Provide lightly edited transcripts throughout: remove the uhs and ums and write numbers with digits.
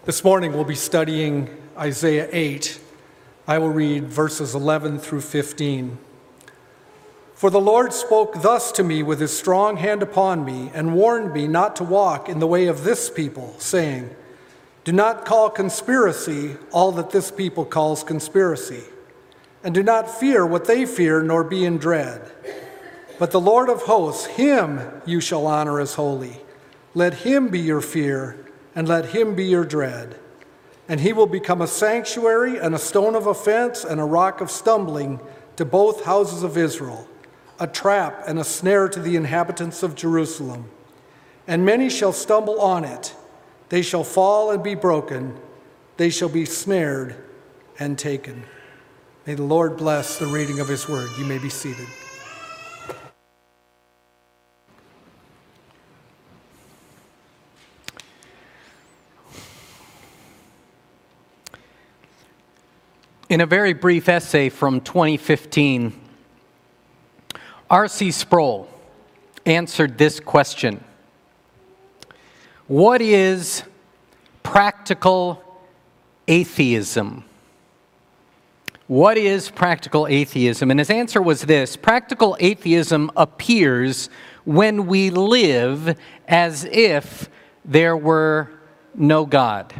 This morning we'll be studying Isaiah 8. I will read verses 11 through 15. For the Lord spoke thus to me with his strong hand upon me, and warned me not to walk in the way of this people, saying, Do not call conspiracy all that this people calls conspiracy, and do not fear what they fear, nor be in dread. But the Lord of hosts, him you shall honor as holy. Let him be your fear, and let him be your dread. And he will become a sanctuary and a stone of offense and a rock of stumbling to both houses of Israel, a trap and a snare to the inhabitants of Jerusalem. And many shall stumble on it. They shall fall and be broken. They shall be snared and taken. May the Lord bless the reading of his word. You may be seated. In a very brief essay from 2015, R.C. Sproul answered this question: What is practical atheism? What is practical atheism? And his answer was this: practical atheism appears when we live as if there were no God.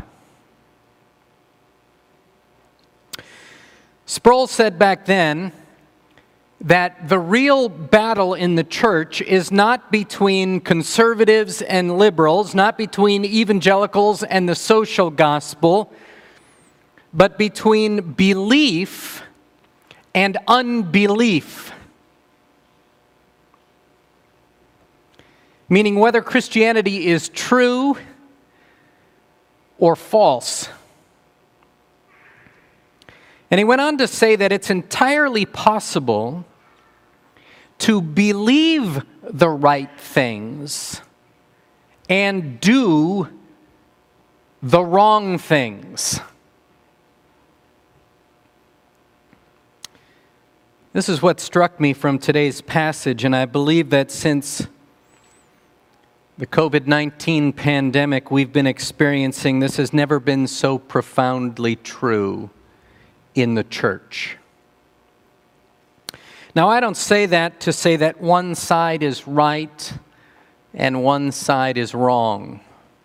Sproul said back then that the real battle in the church is not between conservatives and liberals, not between evangelicals and the social gospel, but between belief and unbelief. Meaning whether Christianity is true or false. And he went on to say that it's entirely possible to believe the right things and do the wrong things. This is what struck me from today's passage, and I believe that since the COVID-19 pandemic we've been experiencing, this has never been so profoundly true in the church. Now, I don't say that to say that one side is right and one side is wrong.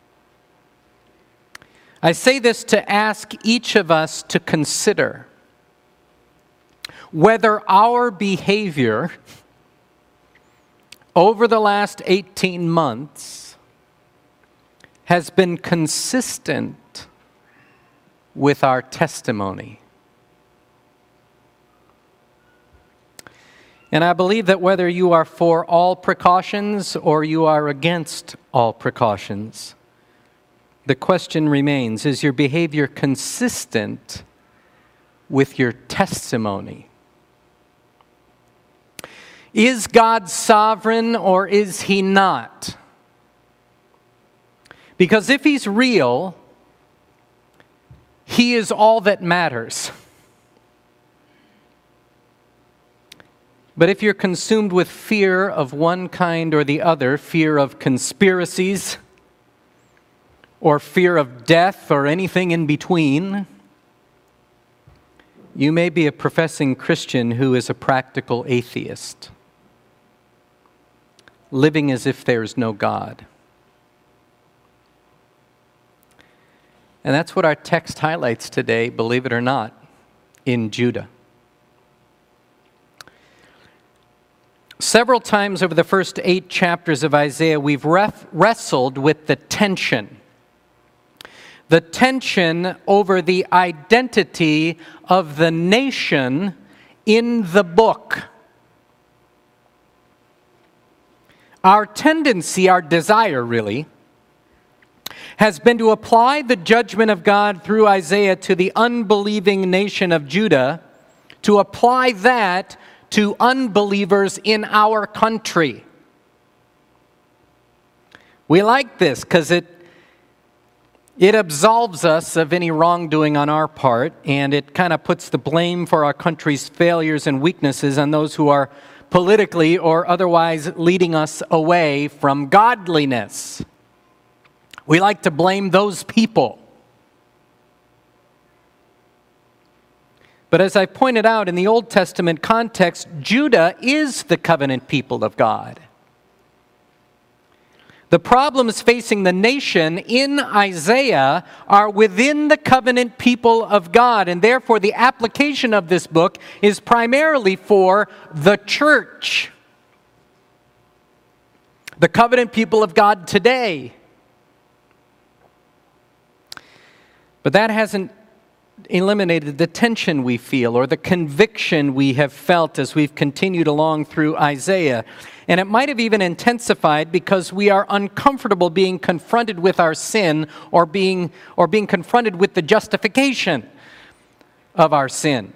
I say this to ask each of us to consider whether our behavior over the last 18 months has been consistent with our testimony. And I believe that whether you are for all precautions or you are against all precautions, the question remains, is your behavior consistent with your testimony? Is God sovereign or is he not? Because if he's real, he is all that matters. But if you're consumed with fear of one kind or the other, fear of conspiracies, or fear of death, or anything in between, you may be a professing Christian who is a practical atheist, living as if there's no God. And that's what our text highlights today, believe it or not, in Judah. Several times over the first 8 chapters of Isaiah, we've wrestled with the tension over the identity of the nation in the book. Our tendency, our desire really, has been to apply the judgment of God through Isaiah to the unbelieving nation of Judah, to apply that to unbelievers in our country. We like this because it absolves us of any wrongdoing on our part, and it kind of puts the blame for our country's failures and weaknesses on those who are politically or otherwise leading us away from godliness. We like to blame those people. But as I pointed out, in the Old Testament context, Judah is the covenant people of God. The problems facing the nation in Isaiah are within the covenant people of God, and therefore the application of this book is primarily for the church, the covenant people of God today. But that hasn't eliminated the tension we feel or the conviction we have felt as we've continued along through Isaiah. And it might have even intensified because we are uncomfortable being confronted with our sin or being confronted with the justification of our sin.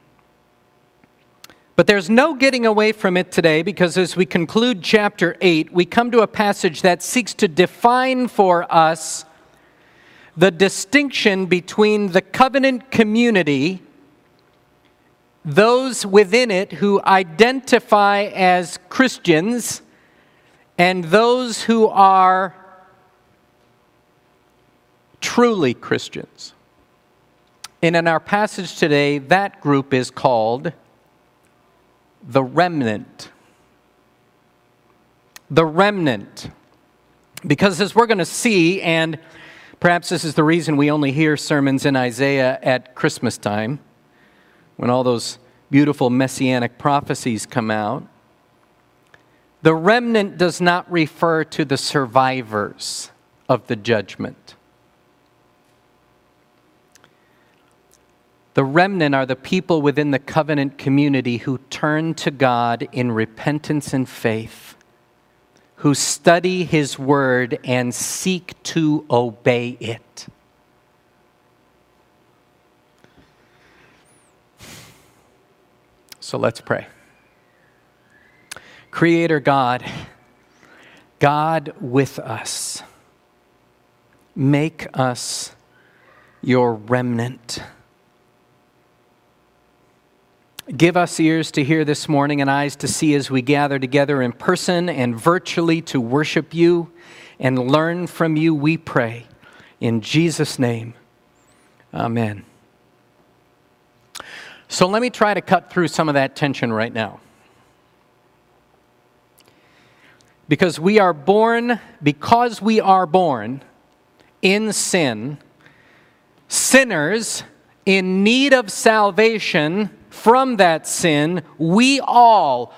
But there's no getting away from it today, because as we conclude chapter 8, we come to a passage that seeks to define for us the distinction between the covenant community, those within it who identify as Christians, and those who are truly Christians. And in our passage today, that group is called the remnant. The remnant. Because as we're going to see, and perhaps this is the reason we only hear sermons in Isaiah at Christmas time, when all those beautiful messianic prophecies come out. The remnant does not refer to the survivors of the judgment. The remnant are the people within the covenant community who turn to God in repentance and faith, who study His Word and seek to obey it. So let's pray. Creator God, God with us, make us your remnant. Give us ears to hear this morning and eyes to see as we gather together in person and virtually to worship you and learn from you, we pray. In Jesus' name, amen. So let me try to cut through some of that tension right now. Because we are born in sin, sinners in need of salvation from that sin, we all,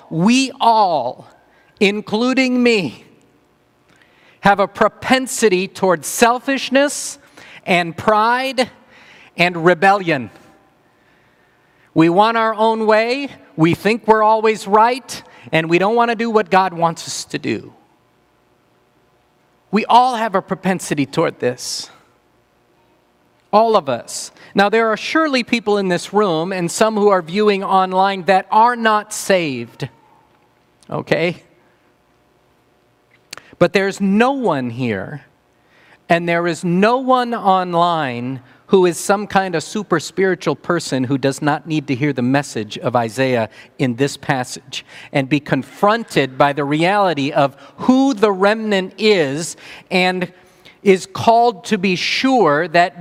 including me, have a propensity toward selfishness and pride and rebellion. We want our own way, we think we're always right, and we don't want to do what God wants us to do. We all have a propensity toward this. All of us. Now, there are surely people in this room and some who are viewing online that are not saved. Okay? But there's no one here, and there is no one online who is some kind of super spiritual person who does not need to hear the message of Isaiah in this passage and be confronted by the reality of who the remnant is and is called to be sure that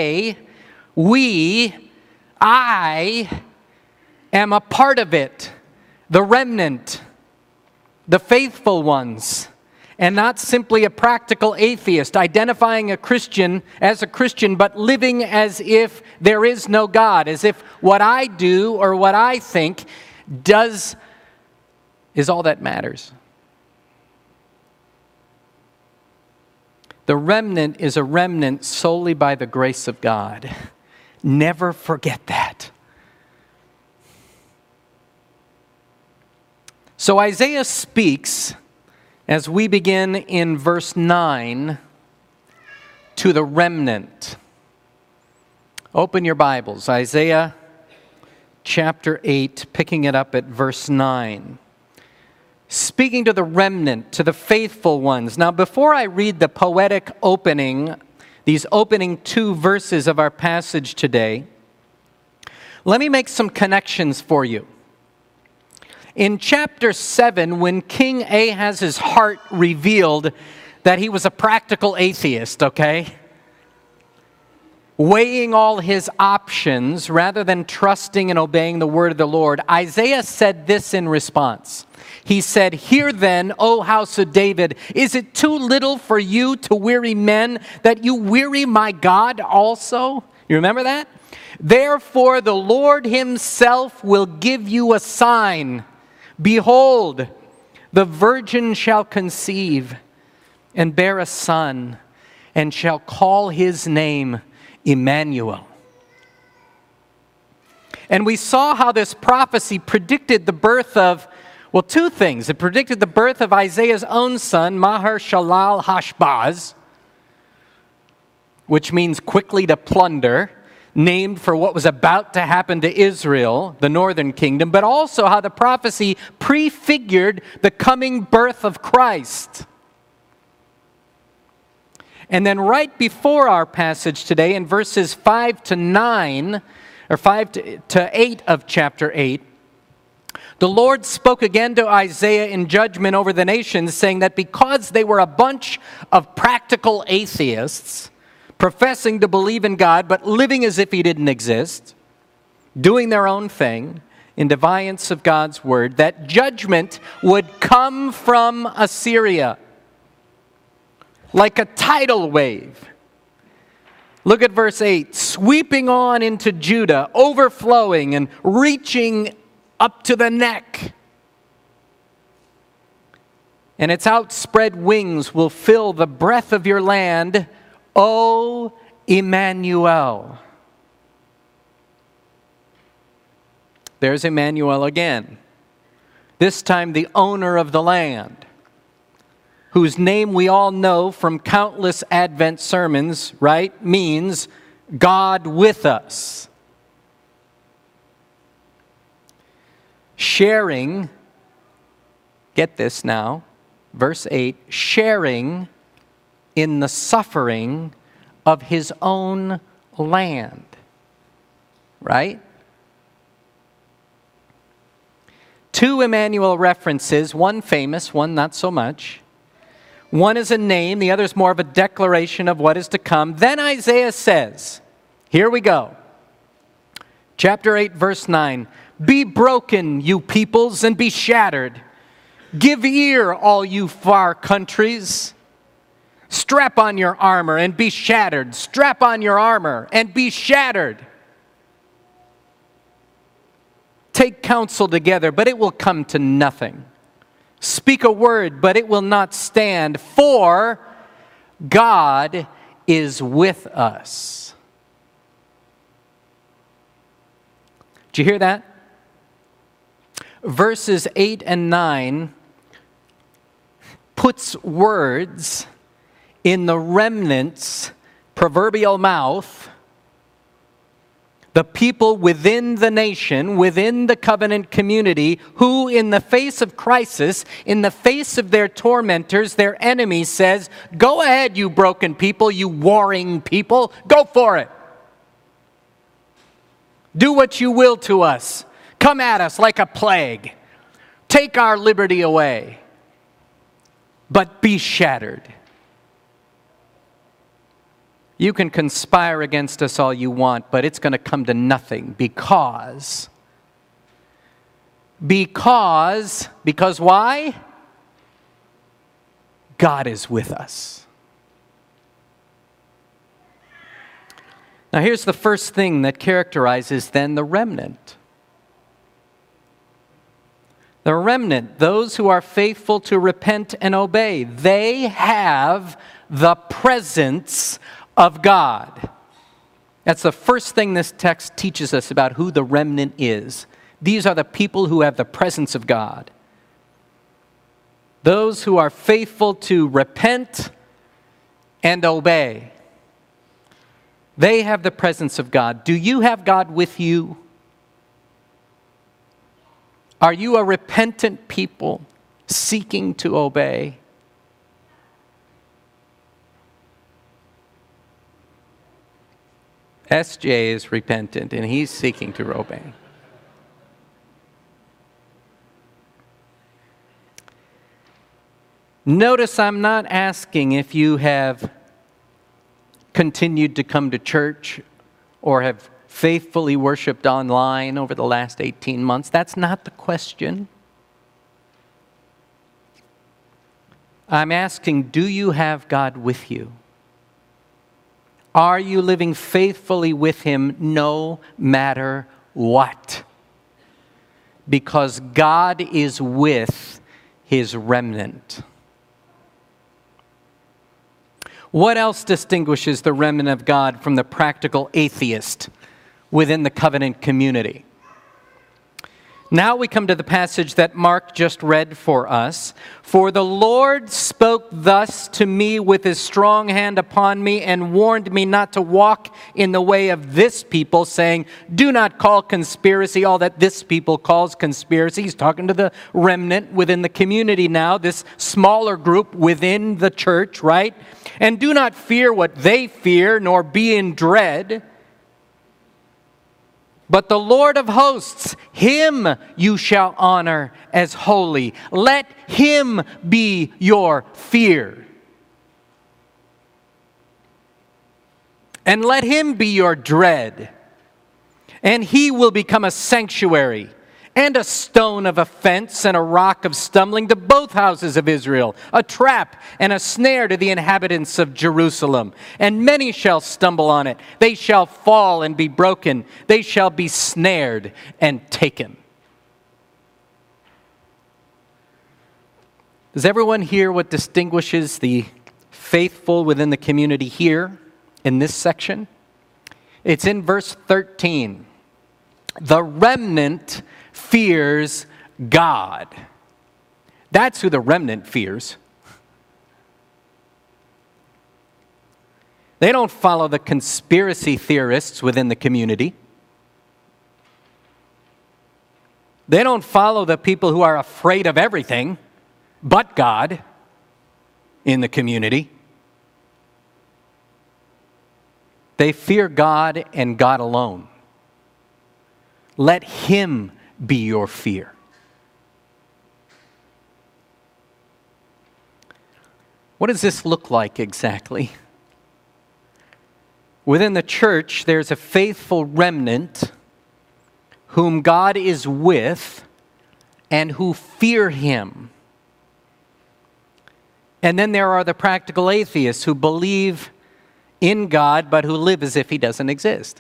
I am a part of it, the remnant, the faithful ones, and not simply a practical atheist, identifying a Christian as a Christian, but living as if there is no God, as if what I do or what I think is all that matters. The remnant is a remnant solely by the grace of God. Never forget that. So Isaiah speaks, as we begin in verse 9, to the remnant. Open your Bibles, Isaiah chapter 8, picking it up at verse 9. Speaking to the remnant, to the faithful ones. Now, before I read the poetic opening, these opening 2 verses of our passage today, let me make some connections for you. In chapter 7, when King Ahaz's heart revealed that he was a practical atheist, okay? weighing all his options rather than trusting and obeying the word of the Lord, Isaiah said this in response. He said, "Hear then, O house of David, is it too little for you to weary men, that you weary my God also?" You remember that? "Therefore the Lord himself will give you a sign. Behold, the virgin shall conceive and bear a son, and shall call his name Emmanuel." And we saw how this prophecy predicted the birth of, well, two things. It predicted the birth of Isaiah's own son, Maher-shalal-hash-baz, which means quickly to plunder, named for what was about to happen to Israel, the northern kingdom, but also how the prophecy prefigured the coming birth of Christ. And then right before our passage today, in verses 5 to 9, or 5 to 8 of chapter 8, the Lord spoke again to Isaiah in judgment over the nations, saying that because they were a bunch of practical atheists, professing to believe in God, but living as if he didn't exist, doing their own thing in defiance of God's word, that judgment would come from Assyria like a tidal wave. Look at verse 8. "Sweeping on into Judah, overflowing and reaching up to the neck. And its outspread wings will fill the breadth of your land, O Emmanuel." There's Emmanuel again. This time the owner of the land, whose name we all know from countless Advent sermons, right? Means God with us. Sharing, get this now, verse 8, sharing in the suffering of his own land, right? Two Emmanuel references, one famous, one not so much. One is a name, the other is more of a declaration of what is to come. Then Isaiah says, here we go. Chapter 8, verse 9. "Be broken, you peoples, and be shattered. Give ear, all you far countries. Strap on your armor and be shattered. Strap on your armor and be shattered. Take counsel together, but it will come to nothing. Speak a word, but it will not stand, for God is with us." Did you hear that? Verses 8 and 9 puts words in the remnant's proverbial mouth, the people within the nation, within the covenant community, who in the face of crisis, in the face of their tormentors, their enemies, says, "Go ahead, you broken people, you warring people, go for it. Do what you will to us. Come at us like a plague. Take our liberty away. But be shattered. You can conspire against us all you want, but it's going to come to nothing because why? God is with us." Now here's the first thing that characterizes then the remnant. The remnant, those who are faithful to repent and obey, they have the presence of God. That's the first thing this text teaches us about who the remnant is. These are the people who have the presence of God. Those who are faithful to repent and obey. They have the presence of God. Do you have God with you? Are you a repentant people seeking to obey? SJ is repentant and he's seeking to obey. Notice I'm not asking if you have continued to come to church or have faithfully worshiped online over the last 18 months. That's not the question. I'm asking, do you have God with you? Are you living faithfully with Him no matter what? Because God is with His remnant. What else distinguishes the remnant of God from the practical atheist within the covenant community? Now we come to the passage that Mark just read for us. For the Lord spoke thus to me with His strong hand upon me and warned me not to walk in the way of this people, saying, do not call conspiracy all that this people calls conspiracy. He's talking to the remnant within the community now, this smaller group within the church, right? And do not fear what they fear, nor be in dread. But the Lord of hosts, Him you shall honor as holy. Let Him be your fear. And let Him be your dread. And He will become a sanctuary and a stone of offense and a rock of stumbling to both houses of Israel, a trap and a snare to the inhabitants of Jerusalem. And many shall stumble on it. They shall fall and be broken. They shall be snared and taken. Does everyone hear what distinguishes the faithful within the community here in this section? It's in verse 13. The remnant fears God. That's who the remnant fears. They don't follow the conspiracy theorists within the community. They don't follow the people who are afraid of everything but God in the community. They fear God and God alone. Let Him be your fear. What does this look like exactly? Within the church, there's a faithful remnant whom God is with and who fear Him. And then there are the practical atheists who believe in God but who live as if He doesn't exist.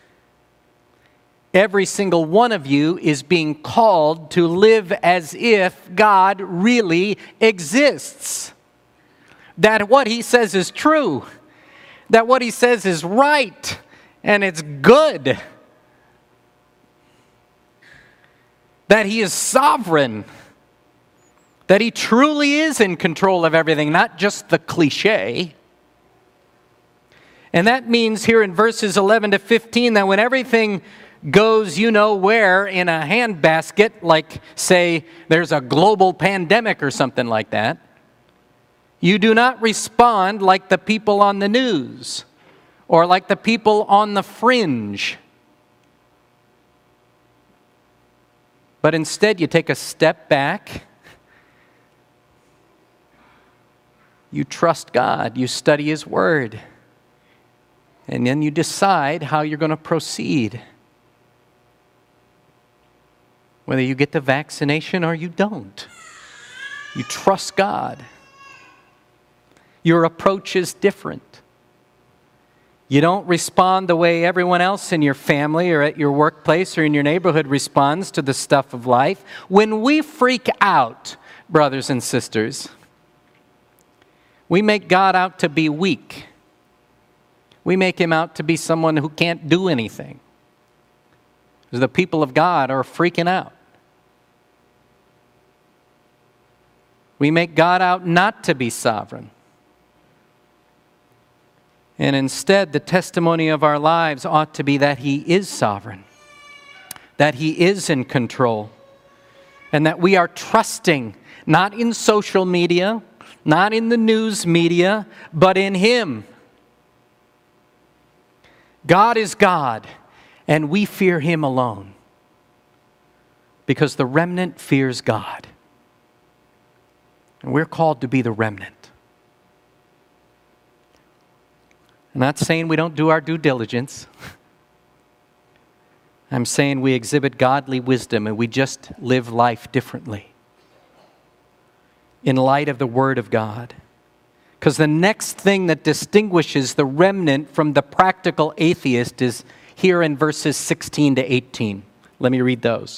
Every single one of you is being called to live as if God really exists. That what He says is true. That what He says is right and it's good. That He is sovereign. That He truly is in control of everything, not just the cliche. And that means here in verses 11 to 15 that when everything goes you know where in a handbasket, like say there's a global pandemic or something like that, you do not respond like the people on the news or like the people on the fringe. But instead you take a step back, you trust God, you study His Word, and then you decide how you're going to proceed. Whether you get the vaccination or you don't. You trust God. Your approach is different. You don't respond the way everyone else in your family or at your workplace or in your neighborhood responds to the stuff of life. When we freak out, brothers and sisters, we make God out to be weak. We make Him out to be someone who can't do anything. The people of God are freaking out. We make God out not to be sovereign. And instead, the testimony of our lives ought to be that He is sovereign, that He is in control, and that we are trusting, not in social media, not in the news media, but in Him. God is God, and we fear Him alone, because the remnant fears God. And we're called to be the remnant. I'm not saying we don't do our due diligence. I'm saying we exhibit godly wisdom and we just live life differently in light of the Word of God. Because the next thing that distinguishes the remnant from the practical atheist is here in verses 16 to 18. Let me read those.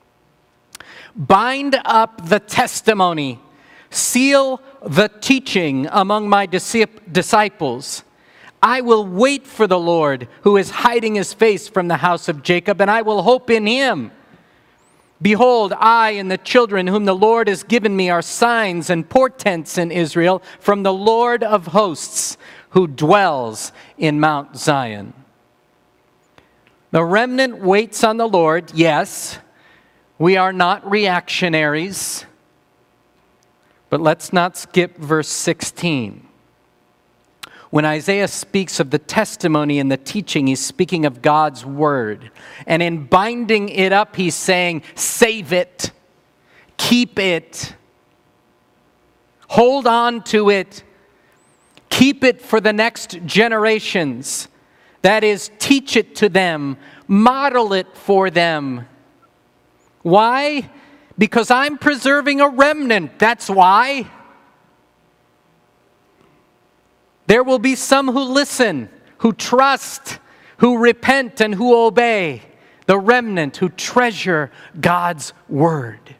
Bind up the testimony, seal the teaching among my disciples. I will wait for the Lord, who is hiding his face from the house of Jacob, and I will hope in him. Behold, I and the children whom the Lord has given me are signs and portents in Israel from the Lord of hosts, who dwells in Mount Zion. The remnant waits on the Lord. Yes, we are not reactionaries. But let's not skip verse 16. When Isaiah speaks of the testimony and the teaching, he's speaking of God's word. And in binding it up, he's saying, save it, keep it, hold on to it, keep it for the next generations. That is, teach it to them, model it for them. Why? Because I'm preserving a remnant, that's why. There will be some who listen, who trust, who repent, and who obey. The remnant who treasure God's word.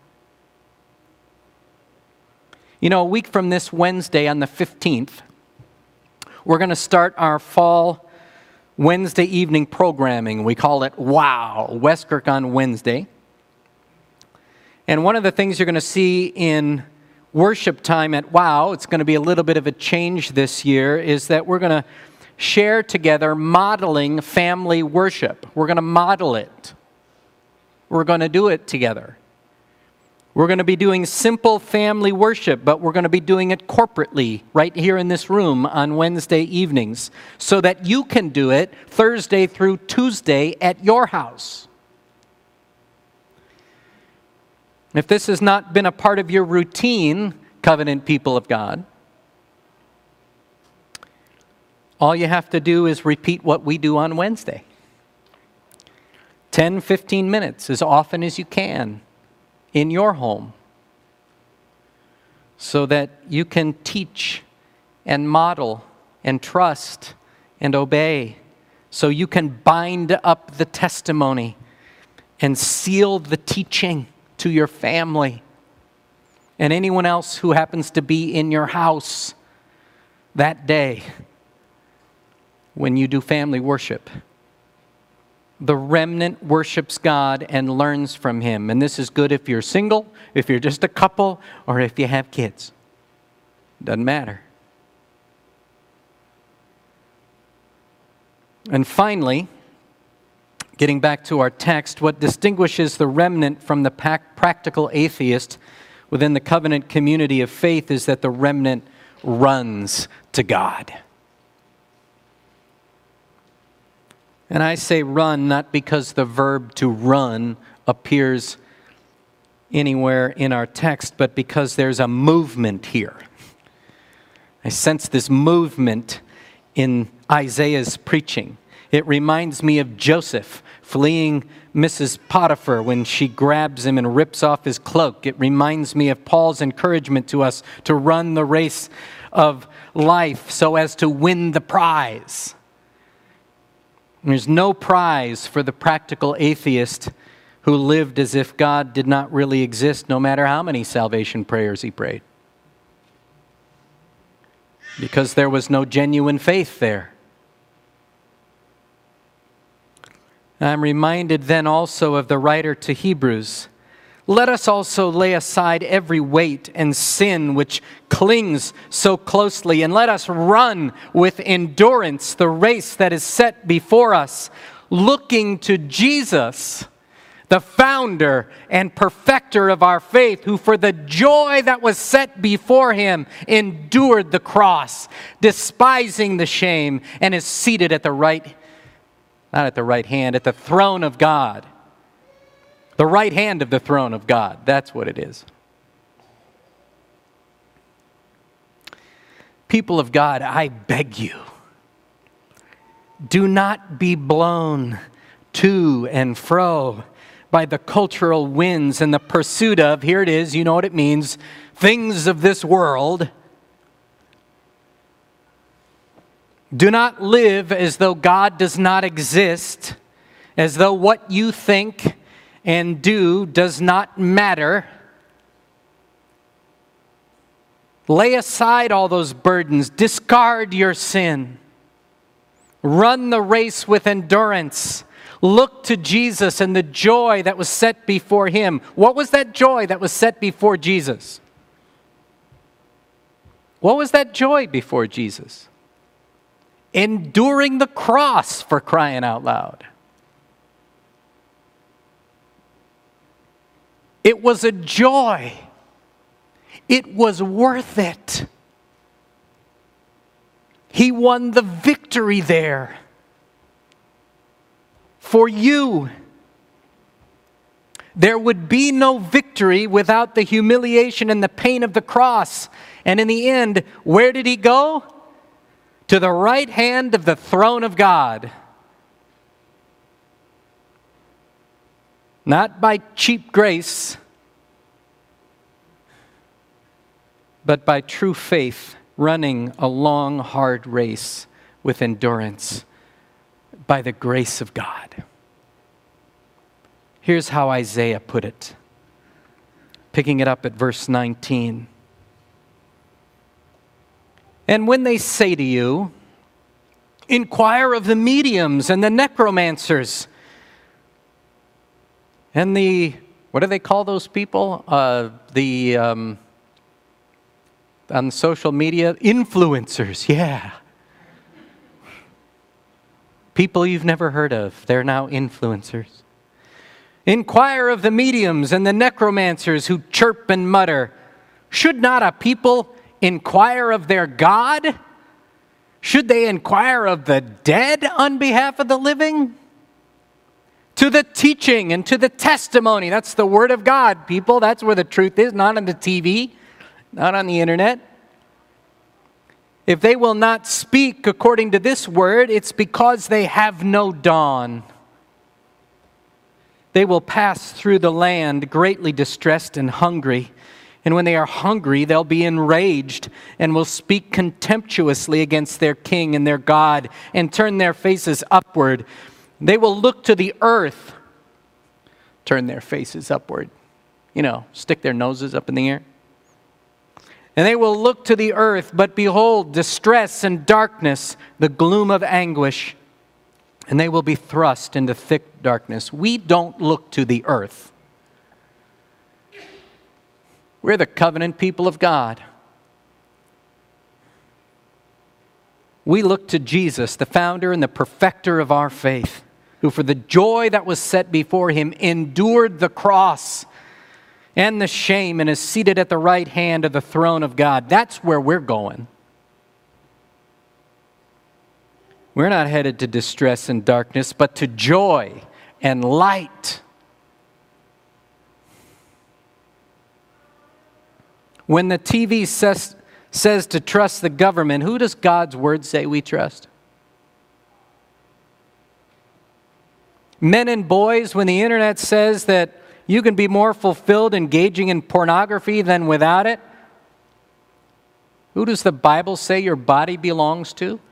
You know, a week from this Wednesday on the 15th, we're going to start our fall Wednesday evening programming. We call it WOW, Westkirk on Wednesday. And one of the things you're going to see in worship time at WOW, it's going to be a little bit of a change this year, is that we're going to share together modeling family worship. We're going to model it. We're going to do it together. We're going to be doing simple family worship, but we're going to be doing it corporately right here in this room on Wednesday evenings so that you can do it Thursday through Tuesday at your house. If this has not been a part of your routine, covenant people of God, all you have to do is repeat what we do on Wednesday. 10, 15 minutes, as often as you can, in your home, so that you can teach and model and trust and obey, so you can bind up the testimony and seal the teaching to your family and anyone else who happens to be in your house that day when you do family worship. The remnant worships God and learns from him. And this is good if you're single, if you're just a couple, or if you have kids. Doesn't matter. And finally, getting back to our text, what distinguishes the remnant from the practical atheist within the covenant community of faith is that the remnant runs to God. And I say run not because the verb to run appears anywhere in our text, but because there's a movement here. I sense this movement in Isaiah's preaching. It reminds me of Joseph fleeing Mrs. Potiphar when she grabs him and rips off his cloak. It reminds me of Paul's encouragement to us to run the race of life so as to win the prize. There's no prize for the practical atheist who lived as if God did not really exist, no matter how many salvation prayers he prayed. Because there was no genuine faith there. I'm reminded then also of the writer to Hebrews. Let us also lay aside every weight and sin which clings so closely, and let us run with endurance the race that is set before us, looking to Jesus, the founder and perfecter of our faith, who for the joy that was set before him endured the cross, despising the shame, and is seated at the right not at the right hand, at the throne of God. The right hand of the throne of God. That's what it is. People of God, I beg you, Do not be blown to and fro by the cultural winds and the pursuit of, here it is, you know what it means, things of this world. Do not live as though God does not exist, as though what you think and do does not matter. Lay aside all those burdens. Discard your sin. Run the race with endurance. Look to Jesus and the joy that was set before him. What was that joy that was set before Jesus? What was that joy before Jesus? Enduring the cross, for crying out loud. It was a joy. It was worth it. He won the victory there for you. There would be no victory without the humiliation and the pain of the cross. And in the end, where did he go? To the right hand of the throne of God. Not by cheap grace, but by true faith, running a long, hard race with endurance by the grace of God. Here's how Isaiah put it, picking it up at verse 19. And when they say to you, inquire of the mediums and the necromancers, and what do they call those people? On social media, influencers, yeah. People you've never heard of, they're now influencers. Inquire of the mediums and the necromancers who chirp and mutter. Should not a people inquire of their God? Should they inquire of the dead on behalf of the living? To the teaching and to the testimony. That's the word of God, people. That's where the truth is, not on the TV. Not on the internet. If they will not speak according to this word, it's because they have no dawn. They will pass through the land greatly distressed and hungry. And when they are hungry, they'll be enraged and will speak contemptuously against their king and their God and turn their faces upward. They will look to the earth, turn their faces upward. Stick their noses up in the air. And they will look to the earth, but behold, distress and darkness, the gloom of anguish, and they will be thrust into thick darkness. We don't look to the earth. We're the covenant people of God. We look to Jesus, the founder and the perfecter of our faith, who for the joy that was set before him endured the cross and the shame, and is seated at the right hand of the throne of God. That's where we're going. We're not headed to distress and darkness, but to joy and light. When the TV says to trust the government, who does God's word say we trust? Men and boys, when the internet says that you can be more fulfilled engaging in pornography than without it, who does the Bible say your body belongs to?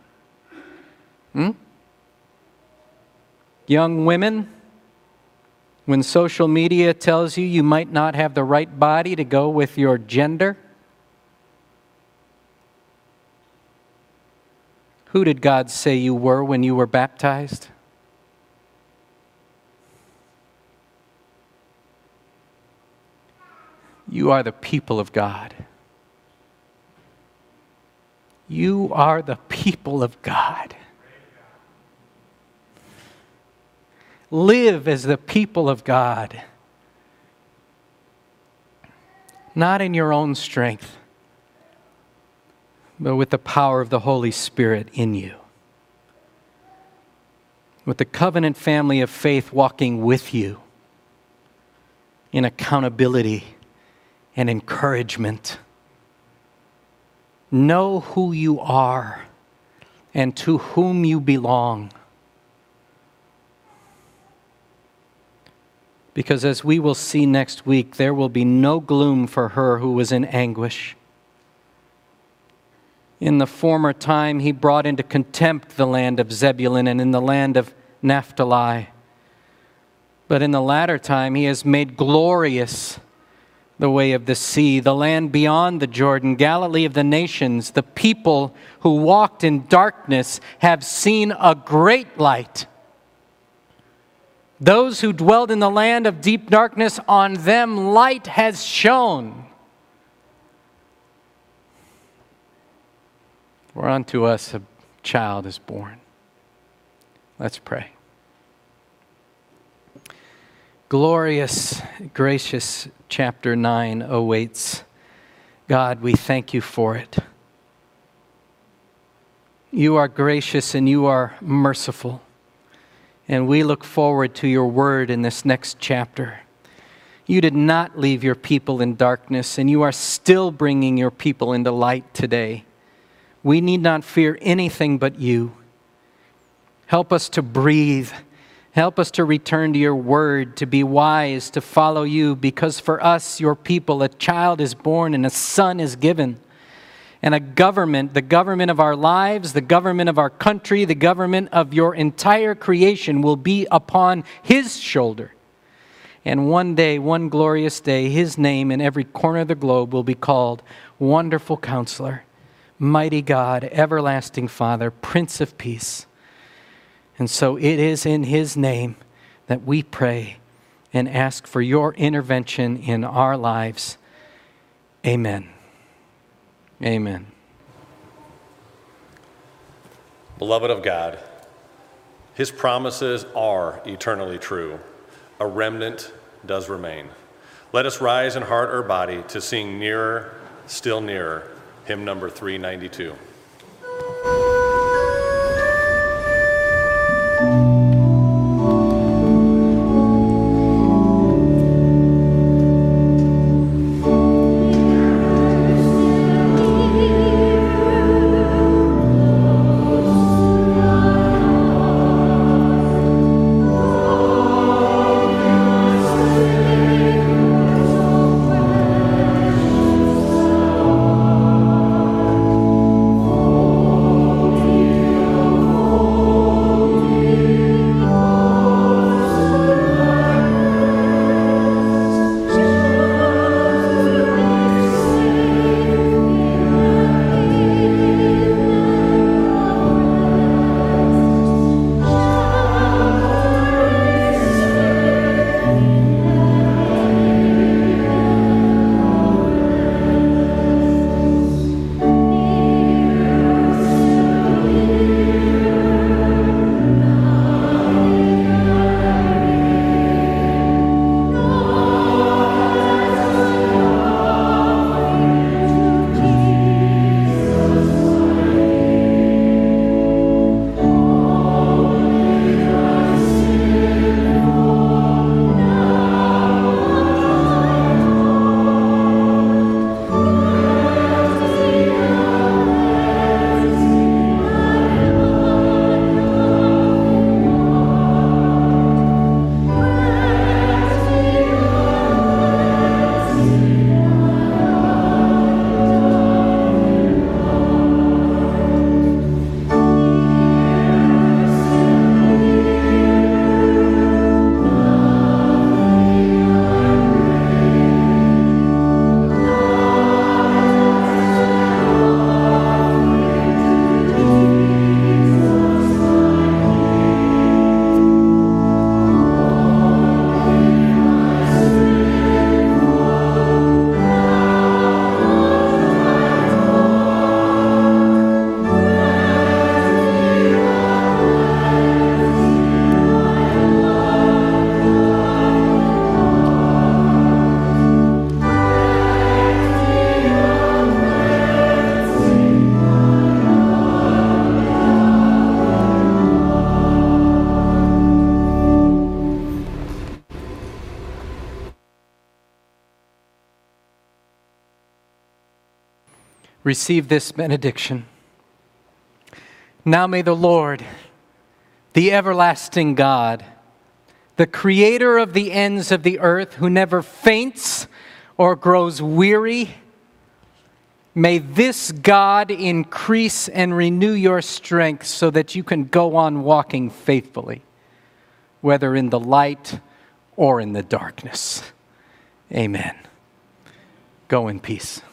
Young women, when social media tells you you might not have the right body to go with your gender, who did God say you were when you were baptized? You are the people of God. You are the people of God. Live as the people of God. Not in your own strength, but with the power of the Holy Spirit in you. With the covenant family of faith walking with you in accountability and encouragement. Know who you are and to whom you belong. Because as we will see next week, there will be no gloom for her who was in anguish. In the former time, he brought into contempt the land of Zebulun and in the land of Naphtali. But in the latter time, he has made glorious the way of the sea, the land beyond the Jordan, Galilee of the nations. The people who walked in darkness have seen a great light. Those who dwelled in the land of deep darkness, on them light has shone. For unto us a child is born. Let's pray. Glorious, gracious chapter 9 awaits. God, we thank you for it. You are gracious and you are merciful. And we look forward to your word in this next chapter. You did not leave your people in darkness, and you are still bringing your people into light today. We need not fear anything but you. Help us to breathe. Help us to return to your word, to be wise, to follow you, because for us, your people, a child is born and a son is given. And a government, the government of our lives, the government of our country, the government of your entire creation will be upon his shoulder. And one day, one glorious day, his name in every corner of the globe will be called Wonderful Counselor, Mighty God, Everlasting Father, Prince of Peace. And so it is in his name that we pray and ask for your intervention in our lives. Amen. Amen. Beloved of God, his promises are eternally true. A remnant does remain. Let us rise in heart or body to sing Nearer, Still Nearer, hymn number 392. Receive this benediction. Now may the Lord, the everlasting God, the creator of the ends of the earth, who never faints or grows weary, may this God increase and renew your strength so that you can go on walking faithfully, whether in the light or in the darkness. Amen. Go in peace.